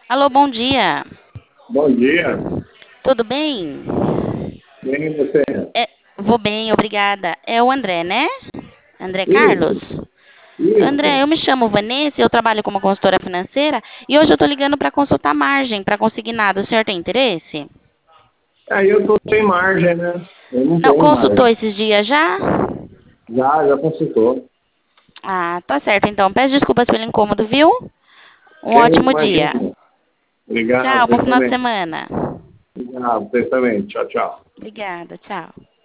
Alô, bom dia. Bom dia. Tudo bem? Bem, você? Vou bem, obrigada. É o André, né? André Isso, Carlos? André, isso. eu me chamo Vanessa, eu trabalho como consultora financeira e hoje eu estou ligando para consultar margem para consignado. O senhor tem interesse? Aí eu tô sem margem, né? Eu não Não, tenho consultou margem. esses dias já? Já consultou. Ah, tá certo então. Peço desculpas pelo incômodo, viu? Um Quem ótimo dia. imagina? Obrigado, Tchau, bom você final de também. semana. Obrigado, você também. Tchau, tchau. Obrigada, tchau.